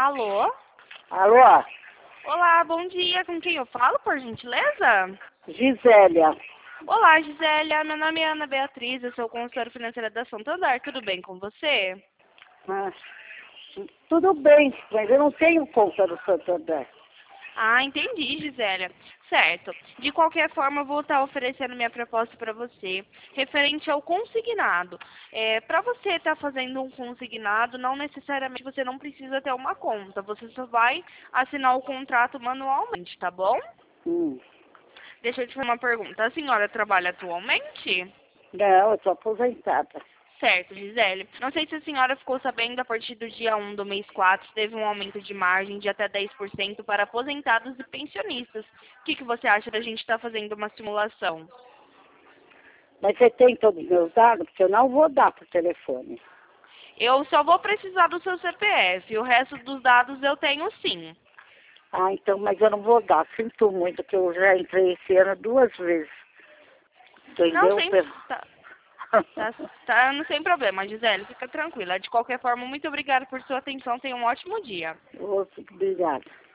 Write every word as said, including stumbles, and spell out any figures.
Alô? Alô? Olá, bom dia. Com quem eu falo, por gentileza? Gisélia. Olá, Gisélia. Meu nome é Ana Beatriz, eu sou consultora financeira da Santander. Tudo bem com você? Ah, tudo bem, mas eu não tenho conta do Santander. Ah, entendi, Gisélia. Certo. De qualquer forma, eu vou estar oferecendo minha proposta para você, referente ao consignado. É, para você estar fazendo um consignado, não necessariamente você não precisa ter uma conta. Você só vai assinar o contrato manualmente, tá bom? Hum. Deixa eu te fazer uma pergunta. A senhora trabalha atualmente? Não, eu tô aposentada. Certo, Gisele. Não sei se a senhora ficou sabendo, a partir do dia um do mês quatro, teve um aumento de margem de até dez por cento para aposentados e pensionistas. O que, que você acha da gente estar fazendo uma simulação? Mas você tem todos os meus dados? Porque eu não vou dar por telefone. Eu só vou precisar do seu C P F, o resto dos dados eu tenho sim. Ah, então, mas eu não vou dar. Sinto muito que eu já entrei esse ano duas vezes. Não, Entendeu? sem, tá, tá, tá, não sem problema, Gisele, fica tranquila. De qualquer forma, muito obrigada por sua atenção, tenha um ótimo dia. Obrigada.